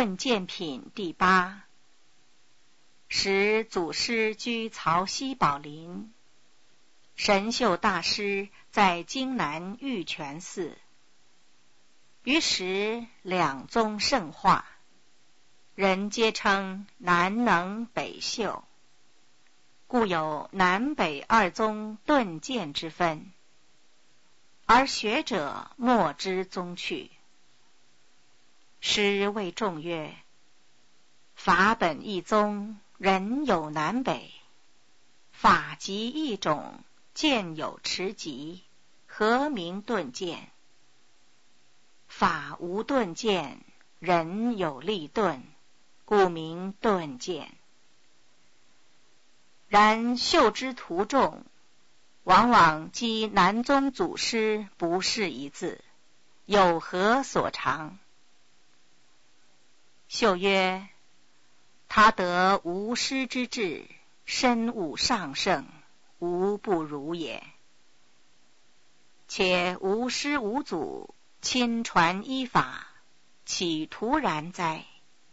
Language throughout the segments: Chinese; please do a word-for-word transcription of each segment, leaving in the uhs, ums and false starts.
顿渐品第八。时祖师居曹溪宝林，神秀大师在京南玉泉寺。于时两宗盛化，人皆称南能北秀，故有南北二宗顿渐之分，而学者莫知宗趣。师谓众曰：法本一宗，人有南北，法即一种，渐有迟疾，何名顿渐？法无顿渐，人有立顿，故名顿渐。然秀之徒众，往往讥南宗祖师不是一字，有何所长？秀曰：他得无师之志，深悟上圣，无不如也。且无师无祖，亲传依法，岂徒然哉？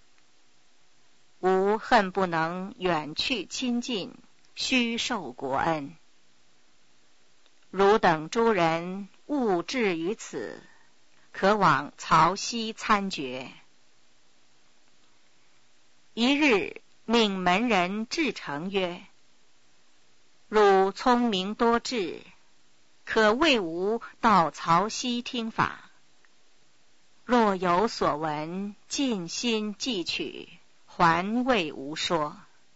吾恨不能远去亲近，虚受国恩。汝等诸人勿至于此，可往曹溪参决。一日，命门人至诚曰：汝聪明多智，可为吾到曹溪听法。若有所闻，尽心记取，还为吾说。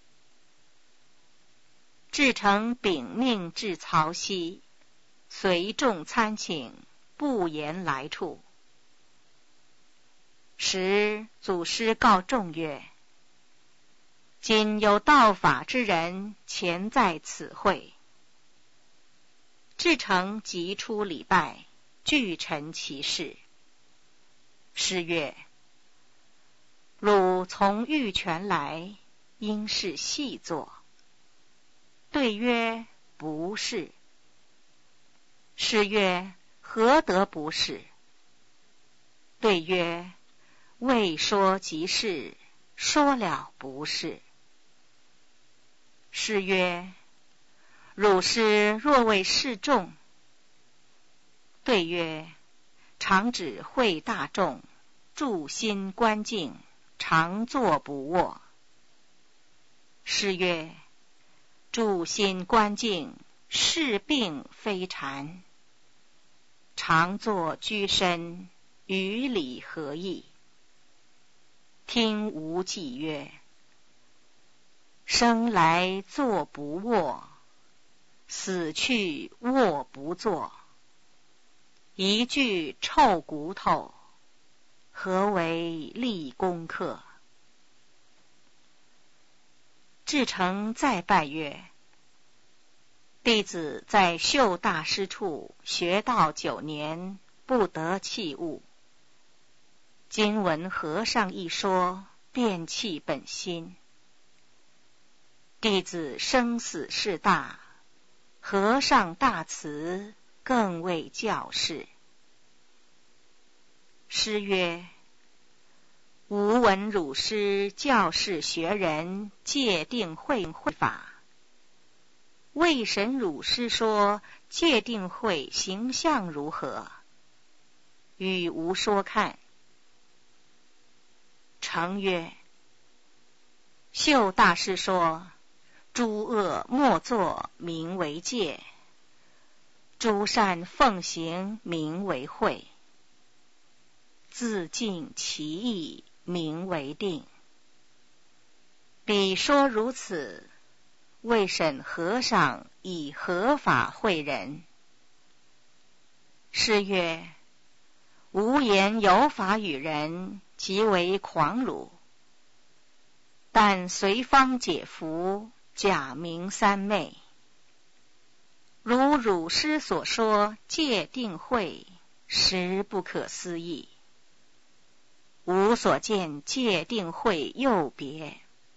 至诚禀命至曹溪，随众参请，不言来处。时祖师告众曰：今有道法之人前在此会。至诚即出礼拜，具陈其事。师曰：汝从玉泉来，应是细作。对曰：不是。师曰：何得不是？对曰：未说即是，说了不是。师曰：汝师若为示众？对曰：常指会大众，助心观静，常坐不卧。师曰：助心观静，是病非禅。常坐居身，与理何异？听吾记曰：生来坐不卧，死去卧不坐。一具臭骨头，何为立功课？至诚再拜曰：弟子在秀大师处学道九年，不得器物。今闻和尚一说，便弃本心。弟子生死事大，和尚大慈，更为教示。师曰：吾闻汝师教示学人戒定慧慧法，为神汝师说戒定慧形象如何？与吾说看。诚曰：秀大师说，诸恶莫作，名为戒；诸善奉行，名为慧；自尽其意，名为定。彼说如此，为审和尚以何法会人？师曰：无言有法与人，即为狂辱。但随方解服，假名三昧。如汝师所说戒定慧，实不可思议。吾所见戒定慧又别。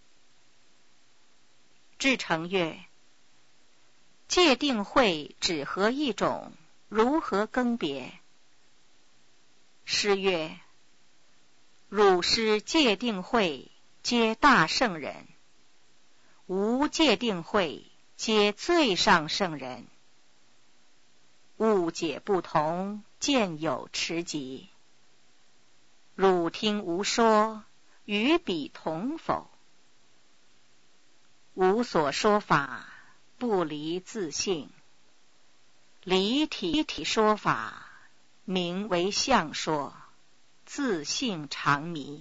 至诚曰：戒定慧只合一种，如何更别？师曰： 汝师戒定慧，皆大圣人；无戒定慧，皆最上圣人。误解不同，见有持疾。汝听吾说，与彼同否？吾所说法，不离自性。离体体说法，名为相说，自性常迷。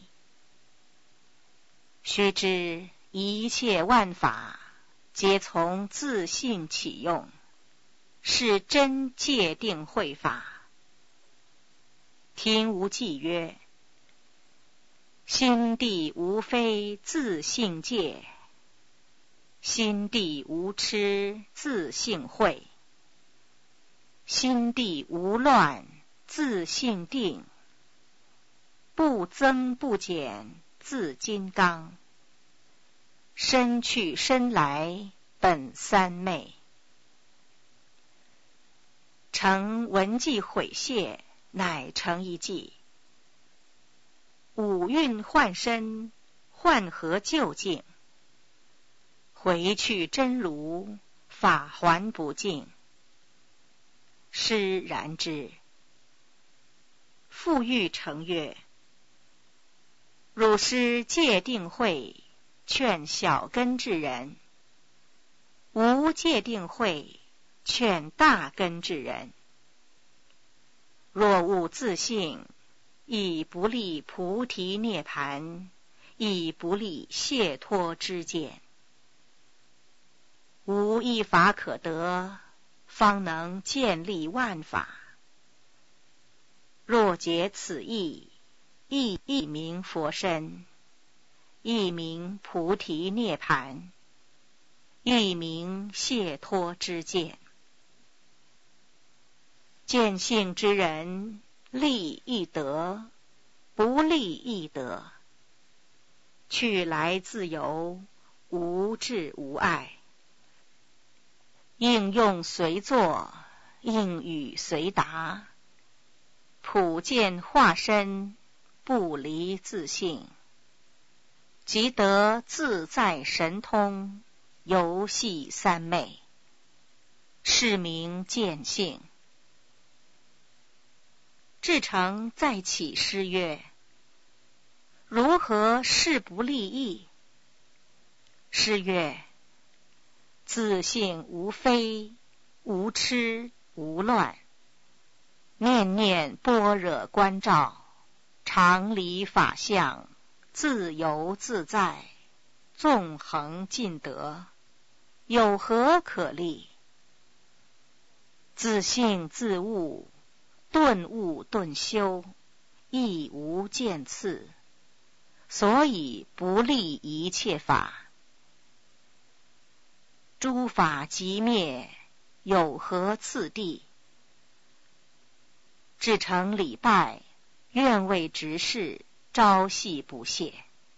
须知一切万法，皆从自性起用，是真戒定慧法。听吾记曰：心地无非自性戒，心地无痴自性慧，心地无乱自性定，不增不减自金刚，身去身来本三昧。成文记毁谢，乃成一计。五蕴换身，换合究竟，回去真如，法还不净。师然之。复欲成曰：汝师戒定慧，劝小根之人；无戒定慧，劝大根之人。若悟自性，亦不立菩提涅盘，亦不立解脱之见。无一法可得，方能建立万法。若解此义，亦亦名佛身，亦名菩提涅盘，亦名解脱之见。见性之人，立亦得，不立亦得。去来自由，无滞无碍。应用随作，应语随答。普见化身，不离自性，即得自在神通，游戏三昧，是名见性。至诚再起诗曰：如何是不立意？诗曰：自性无非，无痴无乱，念念般若观照，常离法相，自由自在，纵横尽得，有何可立？自性自悟，顿悟顿修，亦无见次，所以不立一切法。诸法即灭，有何次第？至诚礼拜，愿为执事，朝夕不懈。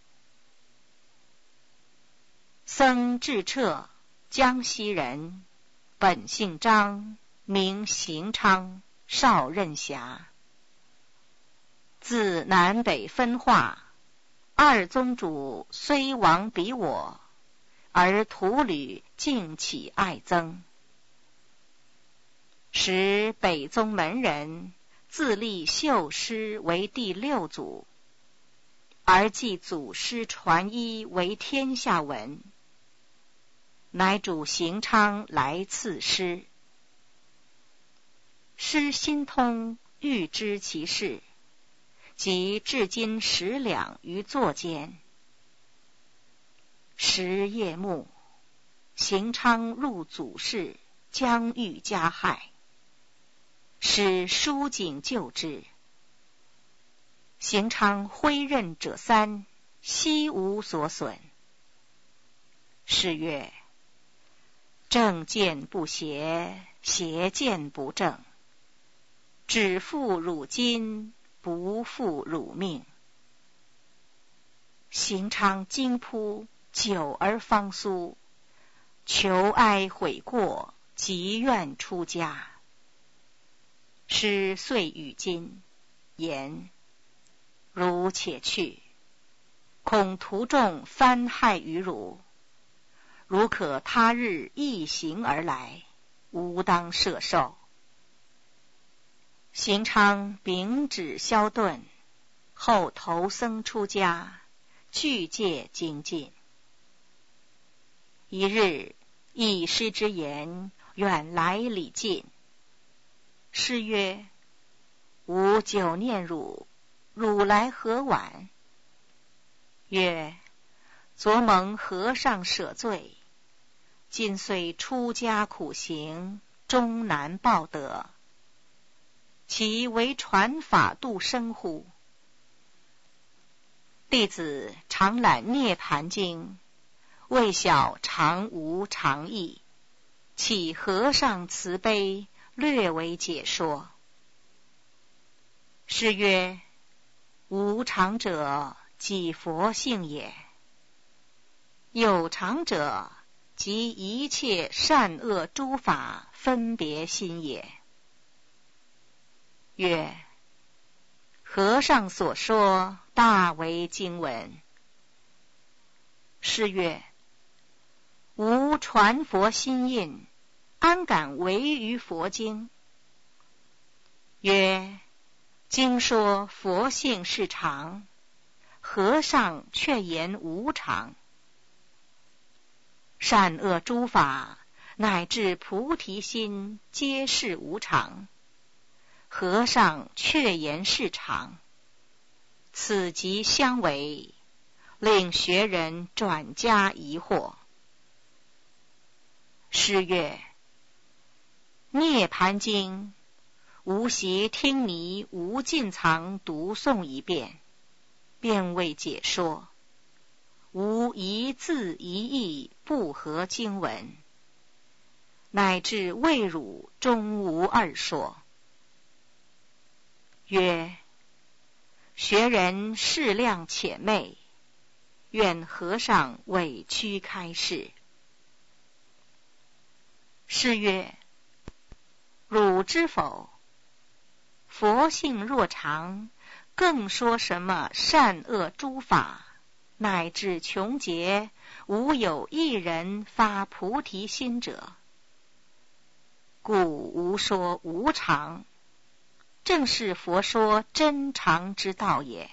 僧智彻，江西人，本姓张，名行昌，少任侠。自南北分化，二宗主虽亡彼我，而徒侣竟起爱憎。时北宗门人自立秀师为第六祖，而继祖师传衣为天下闻，乃主行昌来赐师。师心通，欲知其事，即至今十两于座间。时夜暮，行昌入祖室，将欲加害，使书警救之。行昌挥刃者三，悉无所损。是曰：正见不邪，邪见不正，只负汝今，不负汝命。行昌惊扑，久而方苏，求哀悔过，即愿出家。师遂与今言： 汝且去，恐途中翻害于汝。如可他日一行而来，吾当摄受。”行昌秉旨萧顿，后投僧出家，具戒精进。一日，一师之言，远来礼近。师曰：“吾久念汝，汝来何晚？”曰：“昨蒙和尚舍罪，今虽出家苦行，终难报得。其为传法度生乎？弟子常览《涅盘经》，未晓常无常意，乞和尚慈悲，略为解说。”师曰：“无常者，即佛性也；有常者，即一切善恶诸法分别心也。”曰：“和尚所说，大为经文。”师曰：“吾传佛心印，安敢违于佛经？”曰：“经说佛性是常，和尚却言无常。善恶诸法，乃至菩提心，皆是无常。和尚却言是常，此即相违，令学人转加疑惑。”师曰：“涅盘经，吾习听尼无尽藏读诵一遍，便为解说，无一字一义不合经文，乃至未汝终无二说。”曰：“学人适量浅昧，愿和尚委屈开示。”师曰：“汝知否？佛性若常，更说什么善恶诸法，乃至穷劫，无有一人发菩提心者。故无说无常，正是佛说真常之道也。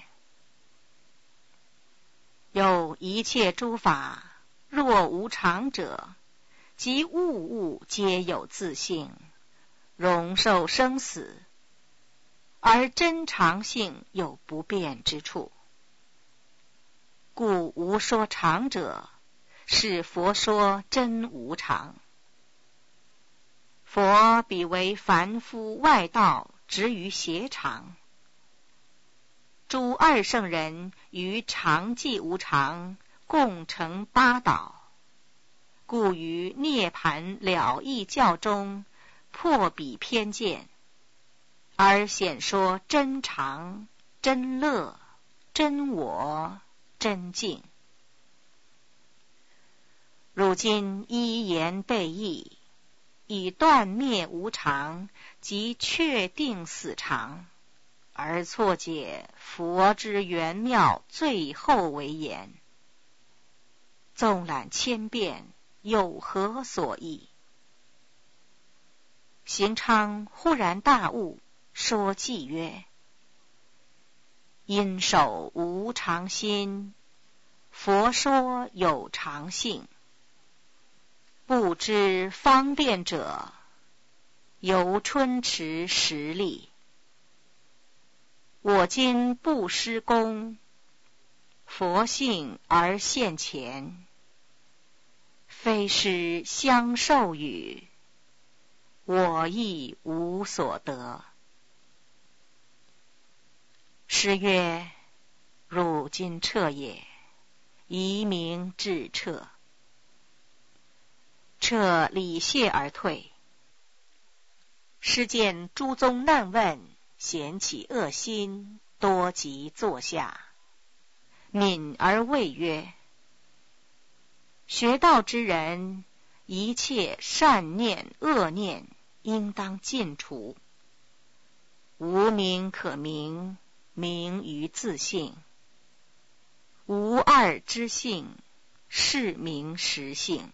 有一切诸法，若无常者，即物物皆有自性，容受生死，而真常性有不变之处。故无说常者，是佛说真无常。佛比为凡夫外道，执于邪常。诸二圣人于常寂无常，共成八倒，故于涅盘了义教中破彼偏见，而显说真常、真乐、真我、真境。如今一言背义，以断灭无常及确定死常，而错解佛之圆妙最后为言。纵览千遍，有何所益？”行昌忽然大悟，说偈曰：“因守无常心，佛说有常性。不知方便者，由春池实力。我今不施功，佛性而现前，非师相授与，我亦无所得。”师曰：“汝今彻也，宜名至彻。”彻礼谢而退。师见诸宗难问，咸起恶心，多即坐下，泯而谓曰：“学道之人，一切善念恶念，应当尽除。无名可名， 名于自性。无二之性，是名实性。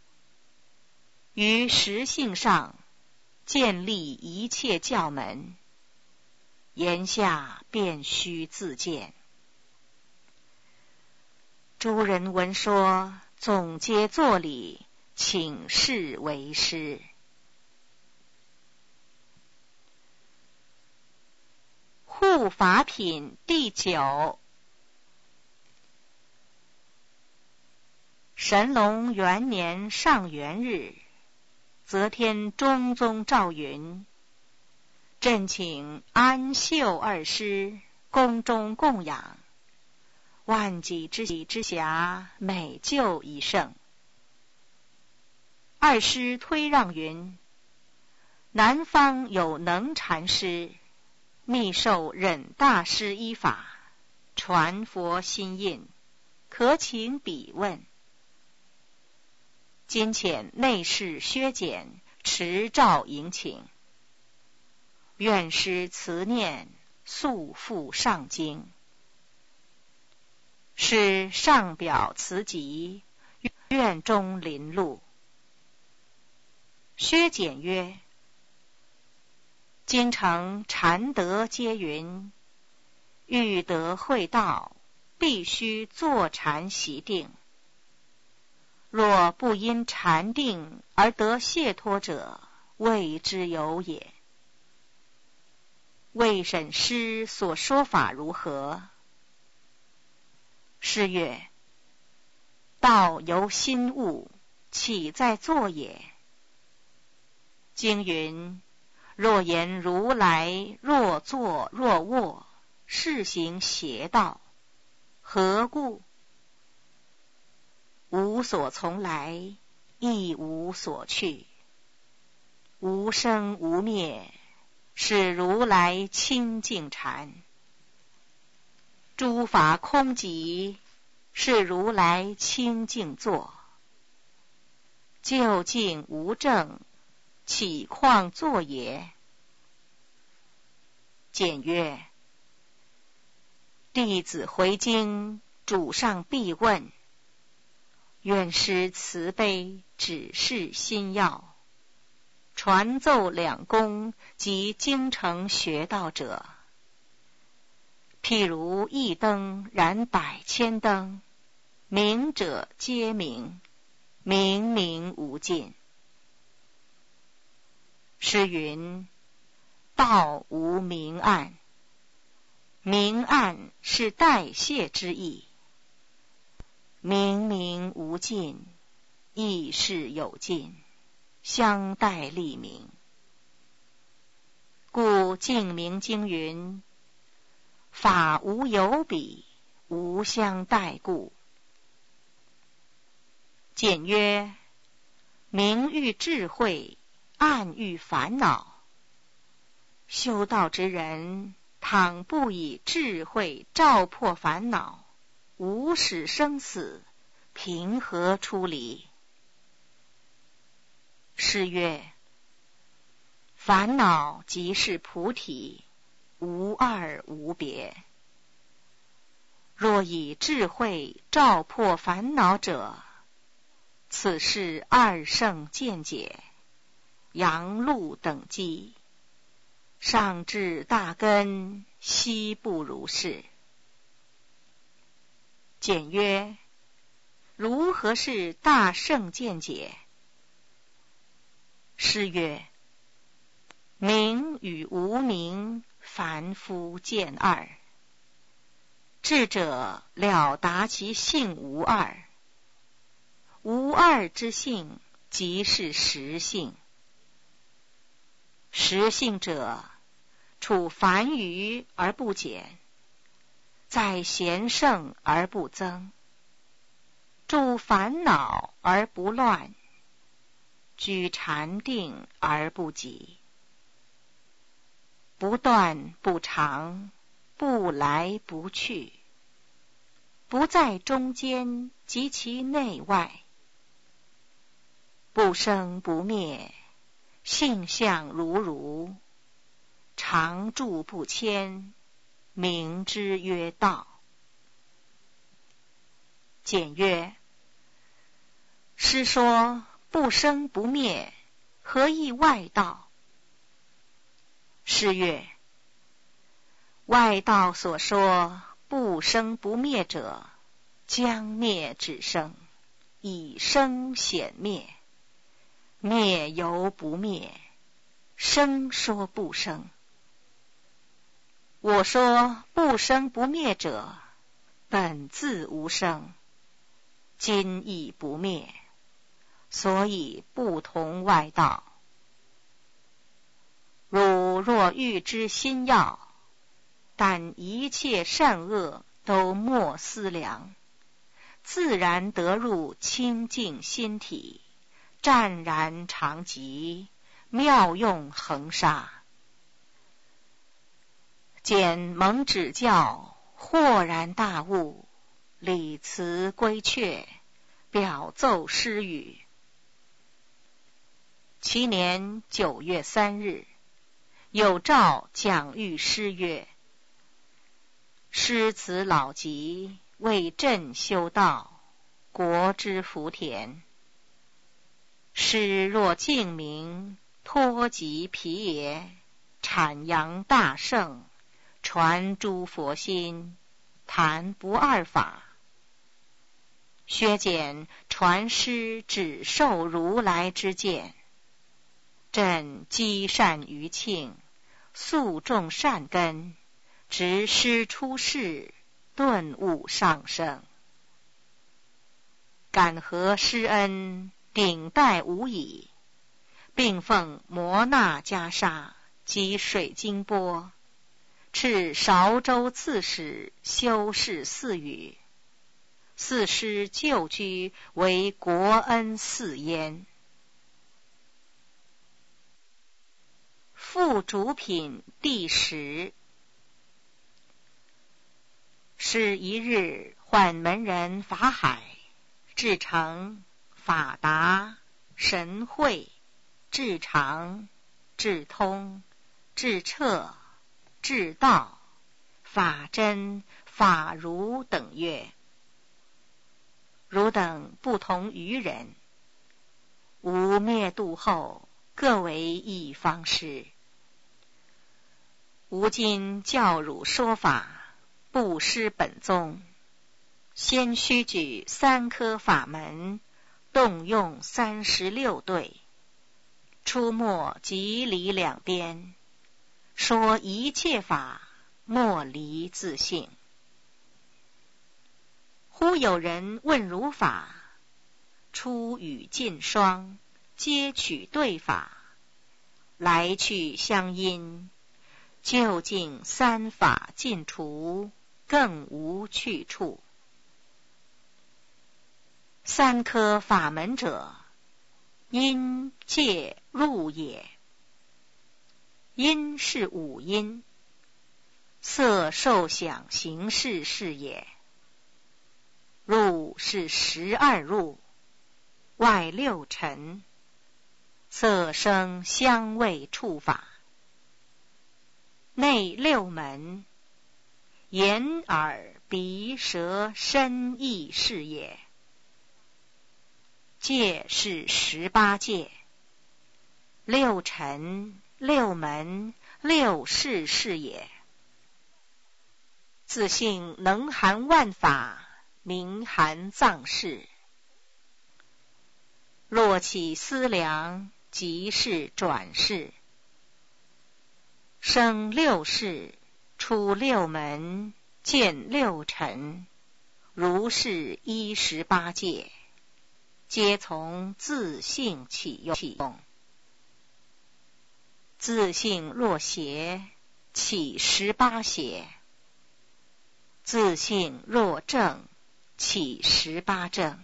于实性上建立一切教门，言下便须自见。诸人闻说，总皆作礼，请示为师。护法品第九。神龙元年上元日，则天中宗诏云：朕请安秀二师宫中供养，万己之喜之暇，每就一胜。二师推让云：南方有能禅师，密授忍大师依法，传佛心印，可请彼问。今遣内侍薛简持诏迎请，愿师慈念，速赴上京。是上表辞疾，院中临路。薛简曰：今承禅德皆云，欲得会道，必须坐禅习定。若不因禅定而得解脱者，谓之有也。魏审师所说法如何？师曰：道由心悟，岂在坐也？经云：若言如来若坐若卧，是行邪道。何故？无所从来，亦无所去，无生无灭，是如来清净禅。诸法空寂，是如来清净坐。究竟无证，岂况坐也？简曰：弟子回京，主上必问，愿师慈悲，指示心要，传奏两宫及京城学道者。譬如一灯燃百千灯，明者皆明，明明无尽。诗云：道无明暗，明暗是代谢之意。明明无尽，亦是有尽，相待立明。故净明经云：法无有比，无相待故。简曰：明喻智慧，暗喻烦恼。修道之人，倘不以智慧照破烦恼，无始生死，凭何出离？诗曰：烦恼即是菩提，无二无别。若以智慧照破烦恼者，此是二圣见解，阳路等机，上至大根，悉不如是。简曰：如何是大圣见解？诗曰：明与无明，凡夫见二。智者了达其性无二，无二之性，即是实性。实性者，处凡愚而不减，在贤圣而不增，住烦恼而不乱，居禅定而不急，不断不长，不来不去，不在中间及其内外，不生不灭，性相如如，常住不迁， 名之曰道。简曰：师说不生不灭，何以外道？诗曰：外道所说不生不灭者，将灭止生，以生显灭，灭犹不灭，生说不生。我说不生不灭者，本自无生，今亦不灭，所以不同外道。汝若欲知心要，但一切善恶都莫思量，自然得入清净心体，湛然常寂，妙用恒沙。简蒙指教，豁然大悟，理辞规阙，表奏诗语。其年九月三日，有诏讲谕师曰：师此老疾，为朕修道，国之福田。师若敬明，脱疾皮也，阐扬大圣，传诸佛心，谈不二法。薛简传师只受如来之见，朕积善于庆，素种善根，直师出世，顿悟上升。感何师恩，顶戴无已，并奉摩那袈裟及水晶钵，敕韶州刺史修饰寺宇，四师旧居为国恩寺焉。副主品第十。是一日，唤门人法海、至诚、法达、神会、至常、至通、至彻、至道、法真、法如等曰：汝等不同于人，吾灭度后，各为一方师。吾今教汝说法，不失本宗，先须举三科法门，动用三十六对，出没即离两边，说一切法，莫离自性。忽有人问汝法，出语尽双，皆取对法，来去相因，究竟三法尽除，更无去处。三科法门者，因界入也。因是五阴，色受想行识是也。入是十二入，外六尘，色声香味触法。内六门，眼耳鼻舌身意是也。界是十八界，六尘六门六事是也。自性能含万法，名含藏识。若起思量，即是转世。生六世，出六门，见六尘，如是一十八界，皆从自性起用。自性若邪，起十八邪；自性若正，起十八正。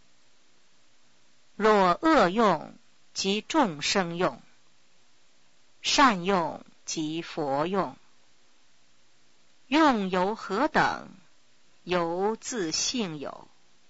若恶用，即众生用；善用，即佛用。用由何等？由自性有。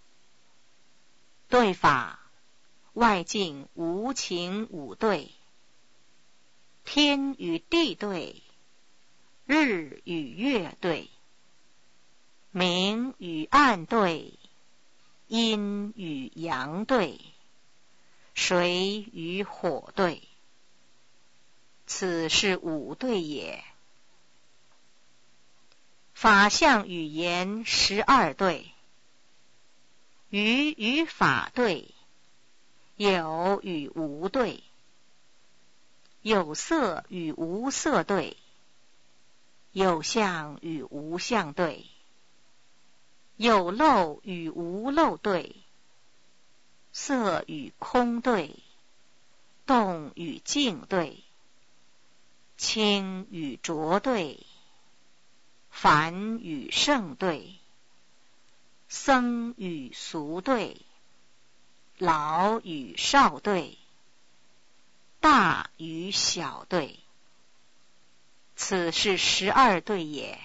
对法，外境无情五对，天与地对， 日与月对，明与暗对，阴与阳对，水与火对，此是五对也。法相与言十二对，于与法对，有与无对，有色与无色对，有相与无相对，有漏与无漏对，色与空对，动与静对，清与浊对，凡与圣对，僧与俗对，老与少对，大与小对，此是十二对也。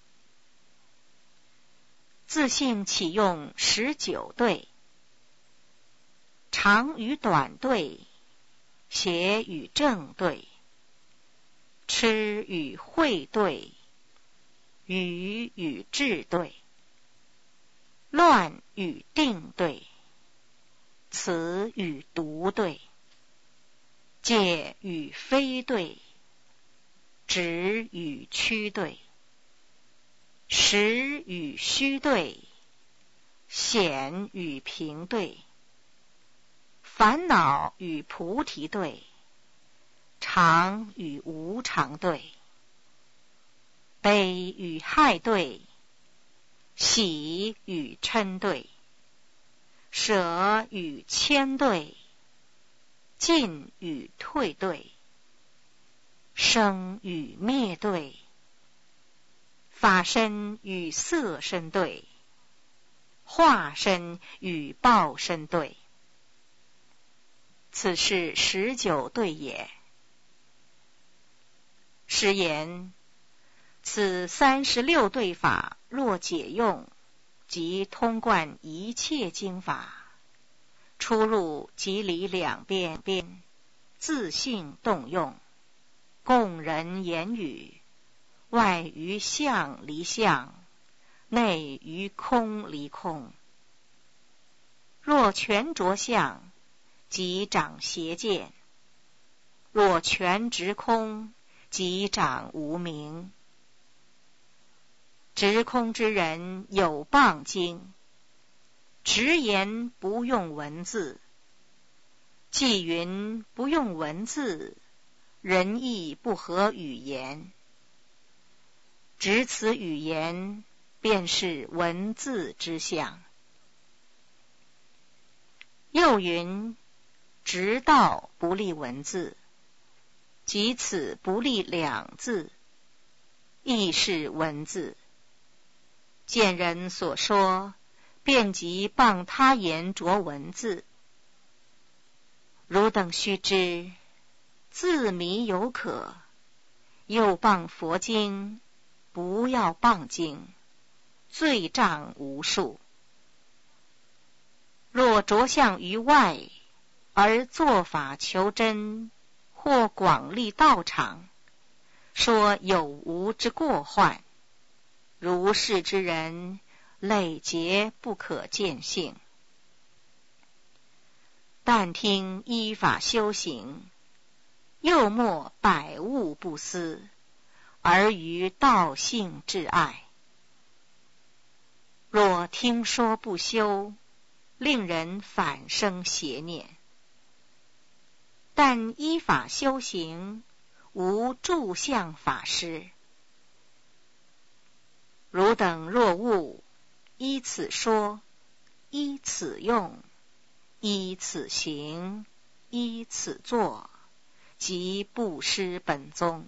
自性起用十九对，长与短对，邪与正对，痴与慧对，愚与智对，乱与定对，词与读对，戒与非对，直与曲对，实与虚对，显与平对，烦恼与菩提对，常与无常对，悲与害对，喜与嗔对，舍与谦对，进与退对，生与灭对，法身与色身对，化身与报身对，此是十九对也。是言此三十六对法若解用，即通贯一切经法，出入即离两边边，自性动用，供人言语，外于相离相，内于空离空。若全着相，即长邪见；若全执空，即长无明。执空之人有谤经，直言不用文字，既云不用文字，人意不合语言，执此语言，便是文字之相。又云直道不立文字，即此不立两字，亦是文字。见人所说，便即谤他言着文字。汝等须知，自迷有可，又谤佛经，不要谤经，罪障无数。若着相于外，而作法求真，或广立道场，说有无之过患，如是之人，累劫不可见性。但听依法修行，又莫百物不思，而于道性至爱。若听说不修，令人反生邪念。但依法修行，无住相法师。汝等若悟，依此说，依此用，依此行，依此作，即不失本宗。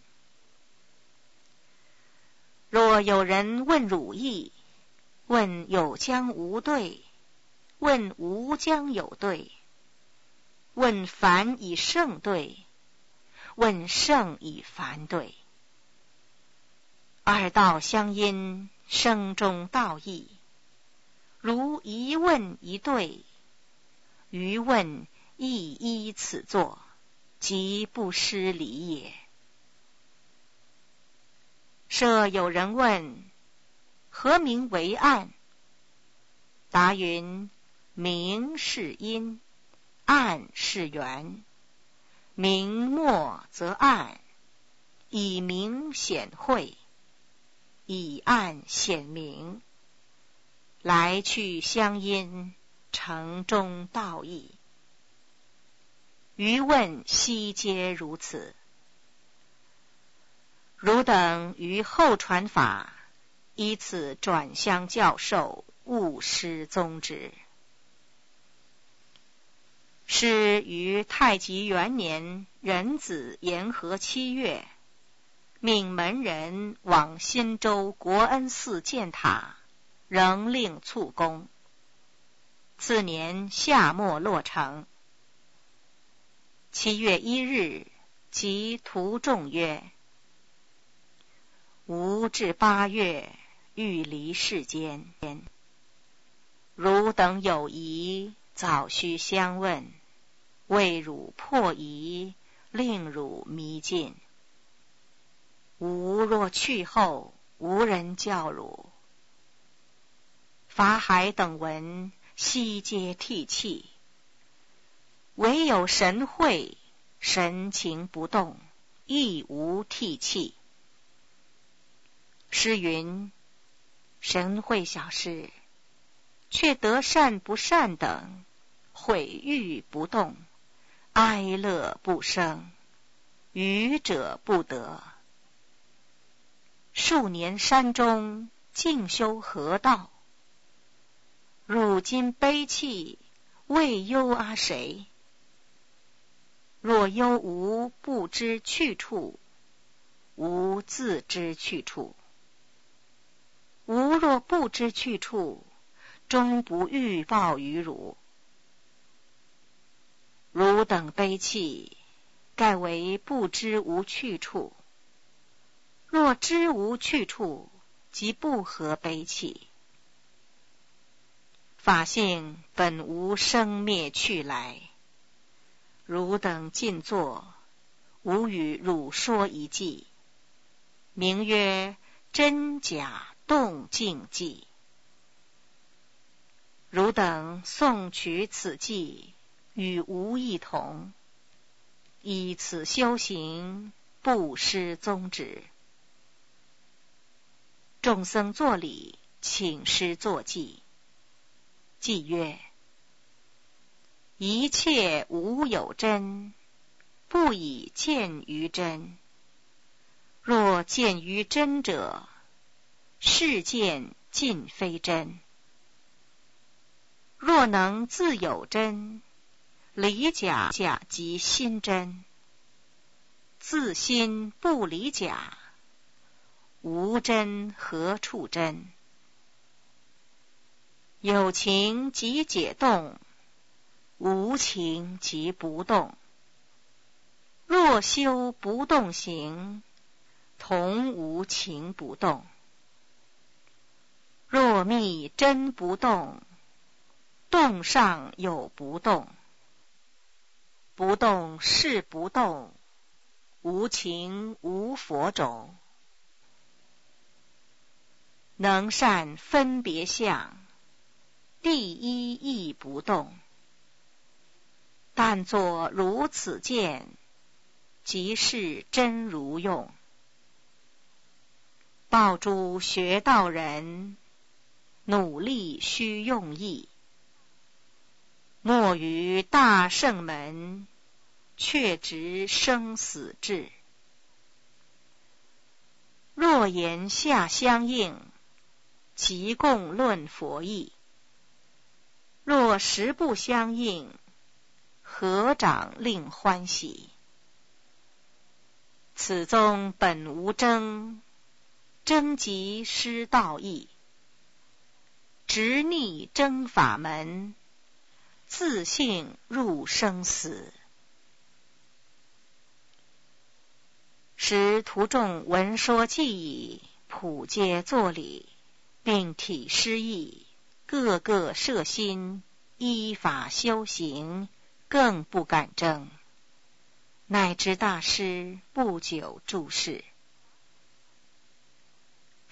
若有人问汝意，问有将无对，问无将有对，问凡以圣对，问圣以凡对，二道相因，生中道义。如一问一对，余问亦依此作，即不失礼也。 设有人问：何名为暗？答云：明是阴，暗是圆。明没则暗，以明显晦，以暗显明，来去相因，诚中道义。余问悉皆如此。汝等于后传法，依此转相教授，勿失宗旨。是于太极元年壬子延和七月，命门人往新州国恩寺建塔，仍令促工。次年夏末落成。七月一日，即图众曰：吾至八月，欲离世间。汝等有疑，早须相问，为汝破疑，令汝迷尽。吾若去后，无人教汝。法海等闻，悉皆涕泣，唯有神会神情不动，亦无涕泣。诗云：神会小事，却得善不善等，毁誉不动，哀乐不生，愚者不得。数年山中，静修何道？汝今悲泣，为忧阿谁？若忧吾不知去处，吾自知去处。吾若不知去处，终不欲报于汝。汝等悲泣，盖为不知无去处。若知无去处，即不合悲泣。法性本无生灭去来，汝等静坐，吾与汝说一偈，名曰真假动静偈。汝等诵取此偈，与吾一同，以此修行，不失宗旨。众僧作礼，请师作偈。偈曰：一切无有真，不以见于真。若见于真者，是见尽非真。若能自有真，离假假即心真。自心不离假，无真何处真？有情即解动，无情即不动。若修不动行，同无情不动。若觅真不动，动上有不动。不动是不动，无情无佛种。能善分别相，第一亦不动。但作如此见，即是真如用。报诸学道人，努力须用意。莫于大圣门，却执生死志。若言下相应，即共论佛义。若实不相应，合掌令欢喜。此宗本无争，争即失道义。执逆争法门，自性入生死。时徒众闻说偈已，普皆作礼，并体诗意，个个摄心，依法修行，更不敢争。乃知大师不久住世。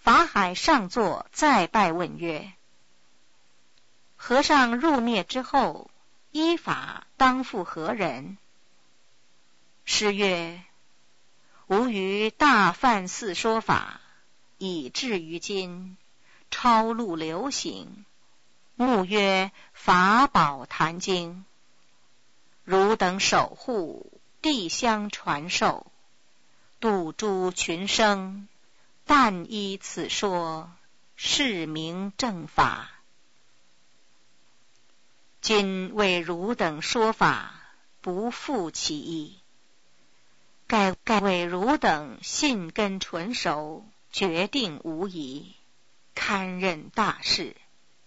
法海上座，再拜问曰：和尚入灭之后，依法当复何人？师曰：吾于大梵寺说法，以至于今，超录流行，目曰法宝坛经。汝等守护，地相传授，度诸群生，但依此说，是名正法。今为汝等说法，不负其意，盖盖为汝等信根纯熟，决定无疑，堪任大事。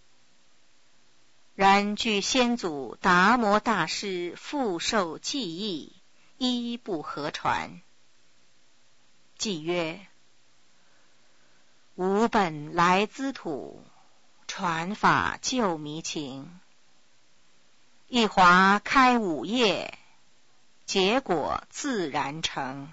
然据先祖达摩大师复授记忆，一不合传。记曰：吾本来兹土，传法救迷情。一华开五叶，结果自然成。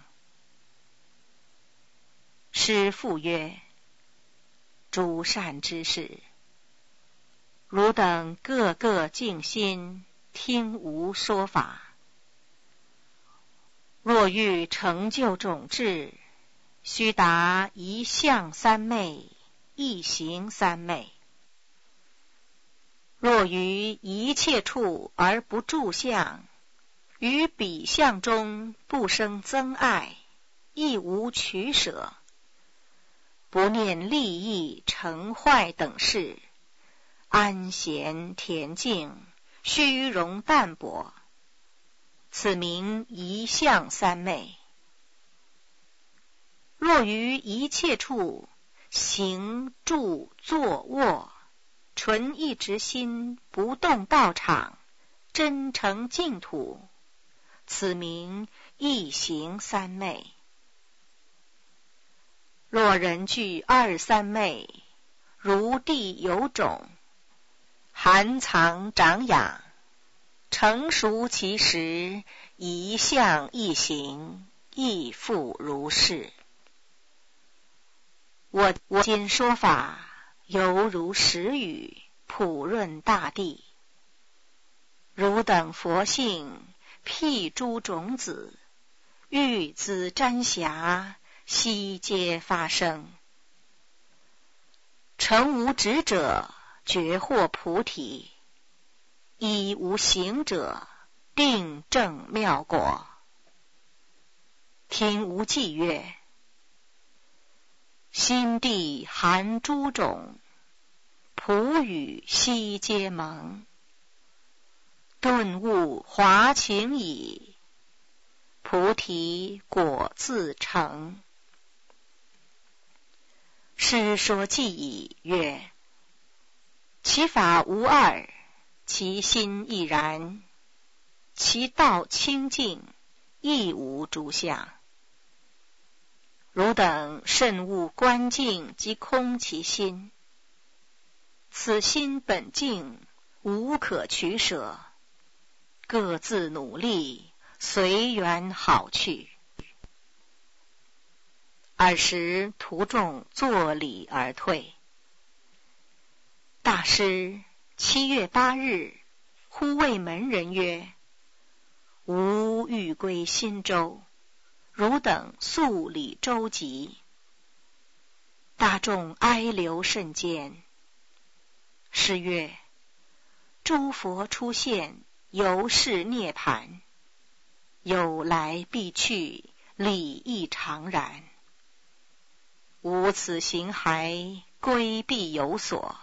师复曰：诸善知识，汝等个个静心，听吾说法。若欲成就种智，须达一相三昧，一行三昧。若于一切处而不住相，于彼相中不生憎爱，亦无取舍，不念利益成坏等事，安闲恬静，虚荣淡泊，此名一相三昧。若于一切处行住坐卧，纯一直心，不动道场，真诚净土，此名一行三昧。若人具二三昧，如地有种，含藏长养，成熟其时，一相一行，亦复如是。我我今说法，犹如时雨，普润大地。汝等佛性，辟诸种子，欲子沾霞，悉皆发生。诚无执者，决获菩提；依无行者，定正妙果。听无记曰：心地含诸种，普语悉皆蒙。顿悟华情矣，菩提果自成。师说记已曰：其法无二，其心亦然，其道清净，亦无诸相。汝等慎勿观境及空其心，此心本净，无可取舍，各自努力，随缘好去。尔时徒众作礼而退。大师七月八日，忽谓门人曰：吾欲归新州，汝等速礼周集。大众哀留甚坚。是曰：诸佛出现，由是涅盘，有来必去，理亦常然。吾此行骸，归必有所。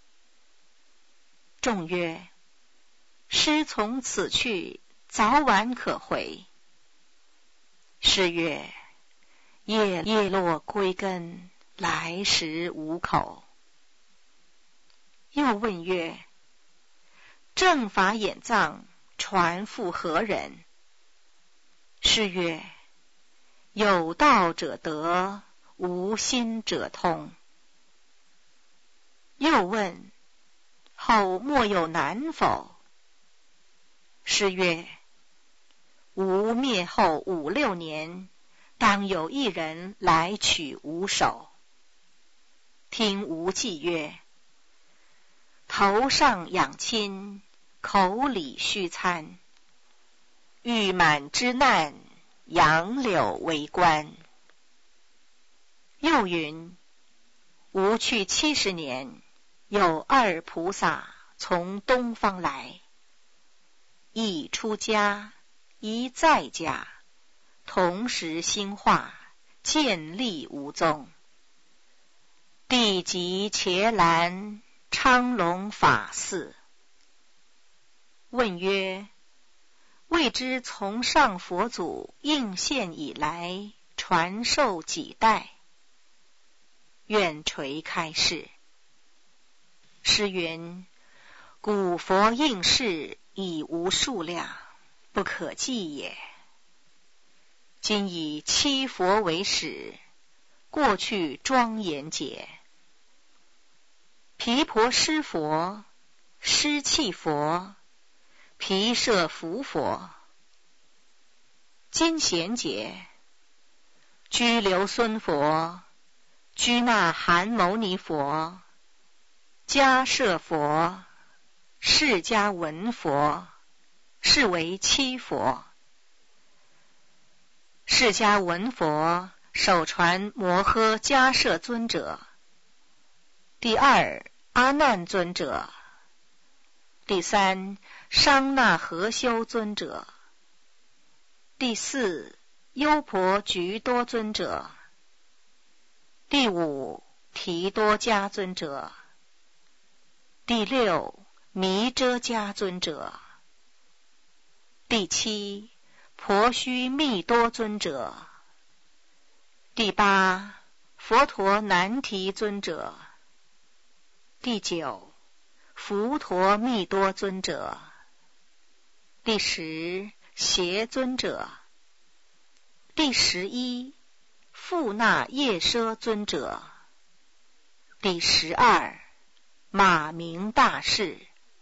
众曰：师从此去，早晚可回。是曰：叶叶落归根，来时无口。又问曰：正法眼藏，传复何人？是曰：有道者得，无心者通。又问：后莫有难否？是曰：吾灭后五六年，当有一人来取吾手。 听无忌曰：头上养亲，口里须餐。欲满之难，杨柳为官。又云：吾去七十年，有二菩萨从东方来，一出家，一在家，同时兴化，建立无踪。地极伽蓝，昌隆法寺。问曰：未知从上佛祖应现以来，传授几代？愿垂开示。诗云：古佛应世，已无数量，不可计也。今以七佛为始，过去庄严解。毗婆尸佛、尸气佛、毗舍浮佛、金贤解、居留孙佛、居那含牟尼佛、迦摄佛、释迦文佛，是为七佛。释迦文佛首传摩诃迦摄尊者，第二阿难尊者，第三商那合修尊者，第四优婆菊多尊者，第五提多迦尊者，第六弥遮迦尊者，第七婆须密多尊者，第八佛陀难提尊者，第九浮陀密多尊者，第十邪尊者，第十一富那夜奢尊者，第十二马明大士，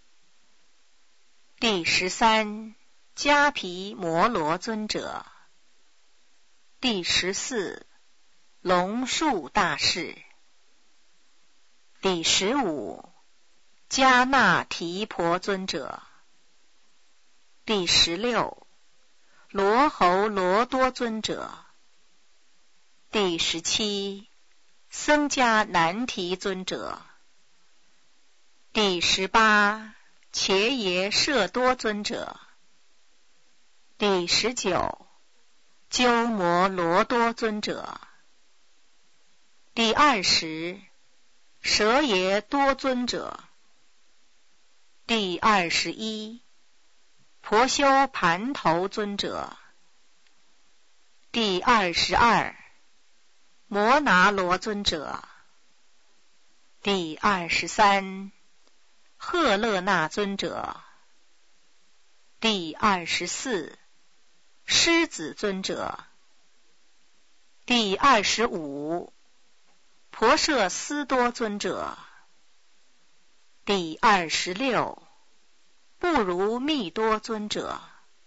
第十三迦毗摩罗尊者，第十四龙树大士，第十五迦那提婆尊者，第十六罗侯罗多尊者，第十七僧迦难提尊者，第十八伽耶舍多尊者，第十九鸠摩罗多尊者，第二十舍耶多尊者，第二十一婆修盘头尊者，第二十二摩那罗尊者，第二十三赫勒那尊者，第二十四狮子尊者，第二十五婆舍斯多尊者，第二十六不如密多尊者，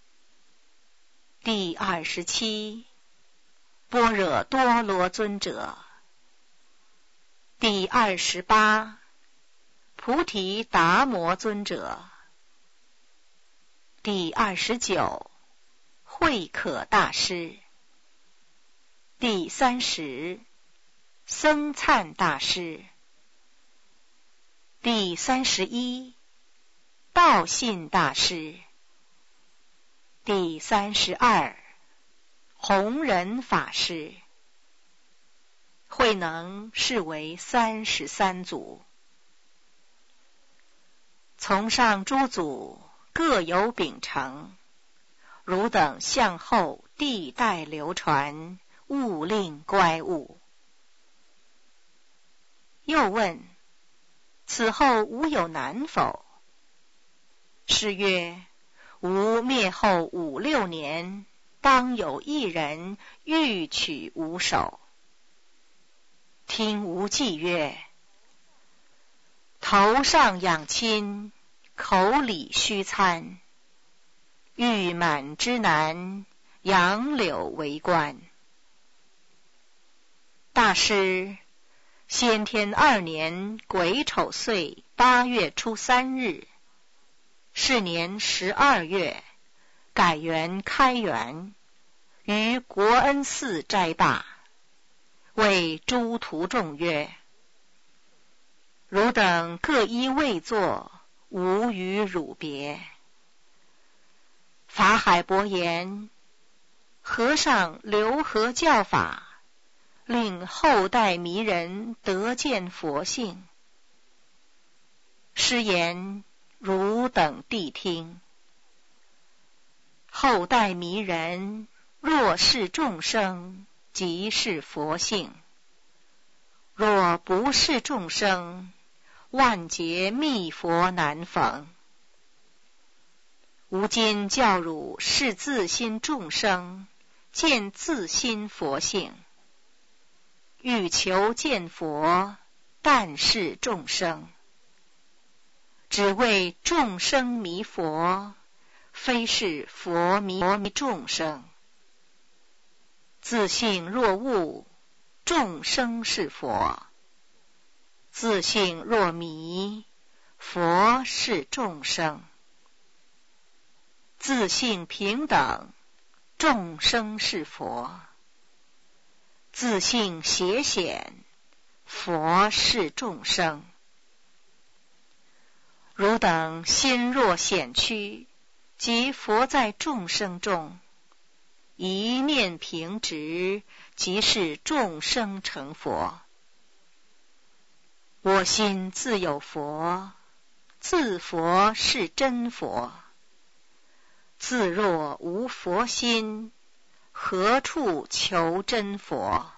第二十七般若多罗尊者，第二十八菩提达摩尊者，第二十九慧可大师，第三十僧璨大师，第三十一道信大师，第三十二弘忍法师。慧能是为三十三祖。从上诸祖各有秉承，汝等向后地代流传，勿令乖误。又问：此后吾有难否？是曰：吾灭后五六年，当有一人欲取吾手。听无忌曰：头上养亲，口里须餐。欲满之难，杨柳为官。大师， 先天二年癸丑岁八月初三日，是年十二月，改元开元，于国恩寺斋罢，谓诸徒众曰：汝等各依位坐，无与汝别。法海伯言：和尚留何教法，令后代迷人得见佛性？师言：汝等谛听。后代迷人，若是众生，即是佛性；若不是众生，万劫密佛难逢。吾今教汝是自心众生，见自心佛性。欲求见佛，但是众生。只为众生迷佛，非是佛迷众生。自性若悟，众生是佛；自性若迷，佛是众生。自性平等，众生是佛；自性邪显，佛是众生。汝等心若显屈，即佛在众生中；一念平直，即是众生成佛。我心自有佛，自佛是真佛。自若无佛心，何处求真佛？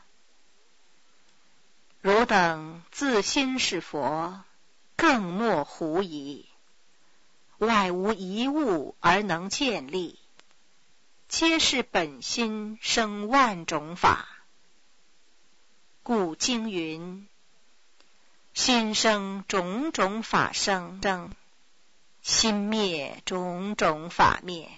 汝等自心是佛，更莫狐疑。外无一物而能见立，皆是本心生万种法。故经云：心生种种法生，心灭种种法灭。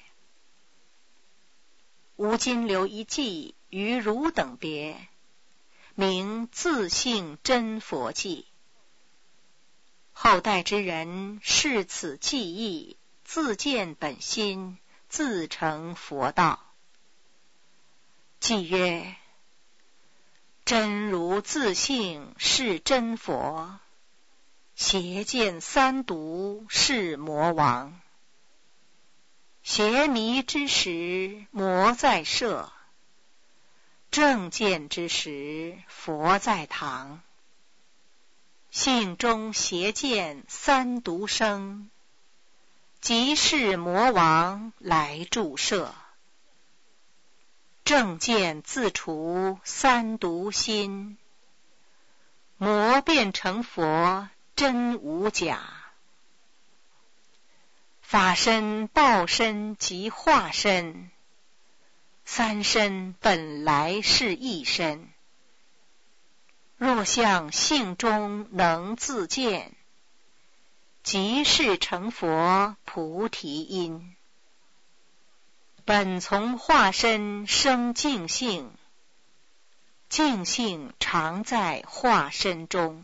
吾今留一记于汝等别，名自性真佛记。后代之人视此记忆，自见本心，自成佛道。记曰：真如自性是真佛，邪见三毒是魔王。邪迷之时，魔在舍；正见之时，佛在堂。性中邪见三毒生，即是魔王来助摄。正见自除三毒心，魔变成佛，真无假。法身、报身及化身，三身本来是一身。若向性中能自见，即是成佛菩提因。本从化身生净性，净性常在化身中。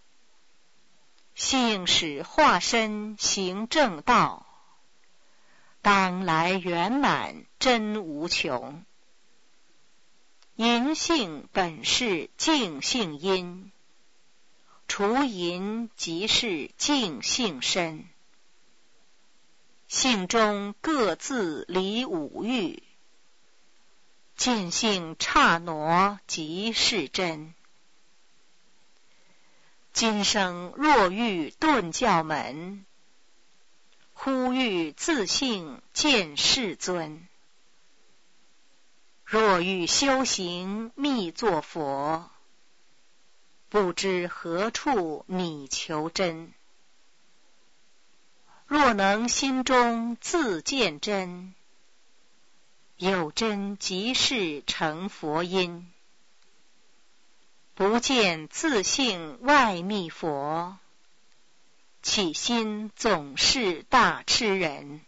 性使化身行正道，当来圆满真无穷。淫性本是净性因，除淫即是净性身。性中各自离五欲，见性刹挪即是真。今生若遇顿教门，忽欲自性见世尊。若欲修行密作佛，不知何处你求真。若能心中自见真，有真即是成佛因。不见自性外密佛，起心总是大痴人。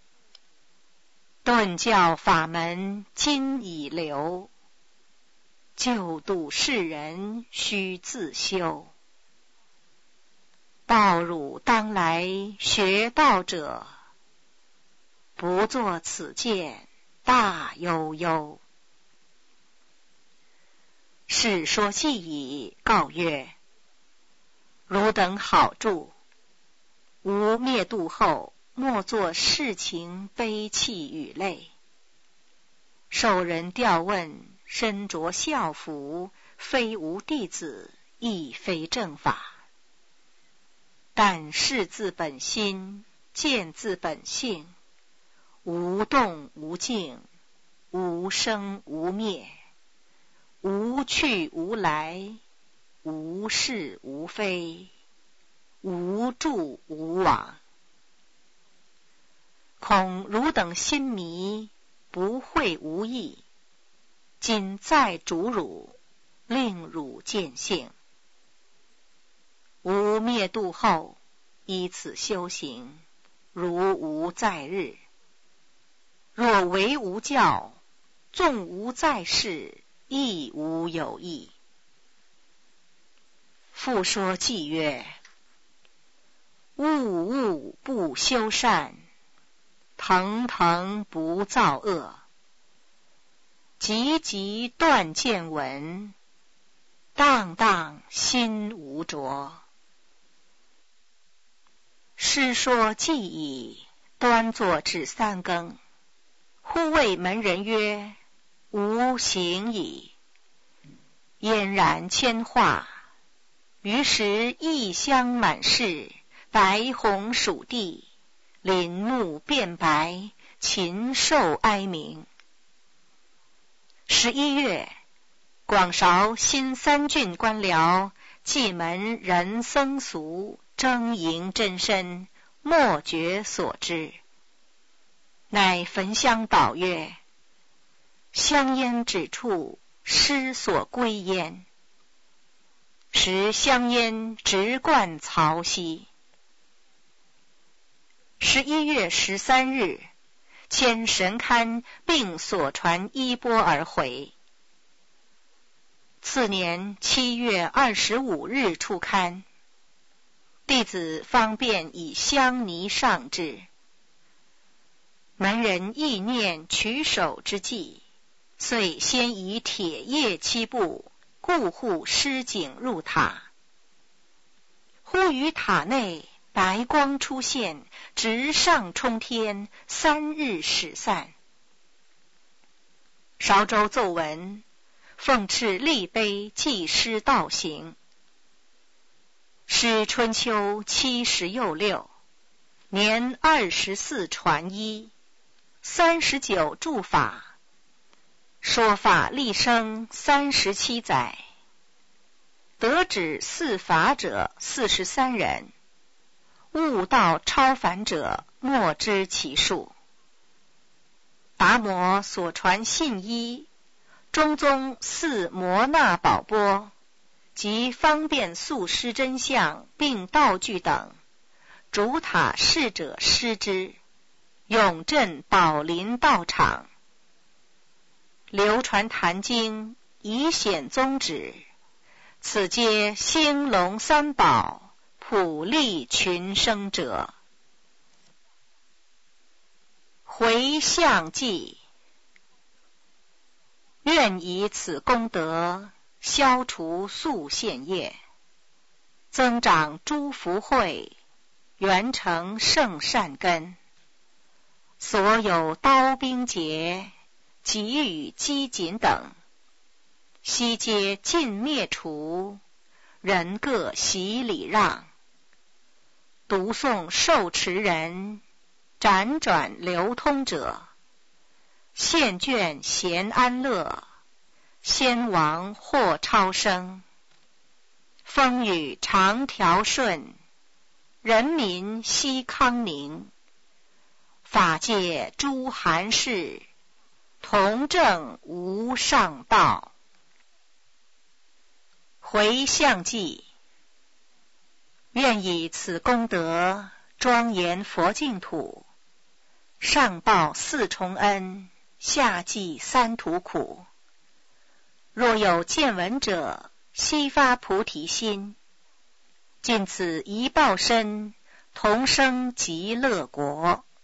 顿教法门今已流， 救度世人须自修。报汝当来学道者，不作此见，大悠悠。是说既已，告曰：汝等好住，吾灭度后，莫作世情悲泣与泪。受人调问，身着校服，非吾弟子，亦非正法。但事自本心，见自本性，无动无静，无生无灭，无去无来，无是无非，无住无往。恐汝等心迷，不会无益，今再主汝，令汝见性。吾灭度后，依此修行，如无在日。若为无教，纵无在世，亦无有益。复说偈曰：物物不修善，腾腾不造恶，急急断见闻，荡荡心无着。诗说偈已，端坐至三更。忽谓门人曰：吾行矣。嫣然千化，于是异香满室，白红属地，林木变白，禽兽哀鸣。十一月，广韶新三郡官僚，祭门人僧俗，争迎真身，莫觉所知。乃焚香祷曰：香烟指处，失所归焉。时香烟直贯曹溪。十一月十三日，牵神龛并所传衣钵而回。次年七月二十五日出刊，弟子方便以香泥上之。门人意念取手之际，遂先以铁叶七步，固护狮颈入塔。忽于塔内白光出现，直上冲天，三日始散。韶州奏闻，奉敕立碑祭师道行。师春秋七十又六，年二十四传一，三十九著法，说法立生三十七载，得指四法者四十三人，悟道超凡者莫知其数。达摩所传信一，中宗四摩那宝钵及方便速施真相并道具等，主塔侍者施之，永镇宝林道场。流传坛经，以显宗旨，此皆兴隆三宝，普利群生者。回向偈。愿以此功德，消除宿现业，增长诸福慧，圆成圣善根。所有刀兵劫、给予饥馑等，悉皆尽灭除，人各喜礼让。读诵受持人，辗转流通者，现卷闲安乐，先王获超生。风雨常调顺，人民悉康宁。法界诸含事，同证无上道。回向偈。愿以此功德，庄严佛净土，上报四重恩，下济三途苦。 若有见闻者，悉发菩提心，尽此一报身，同生极乐国。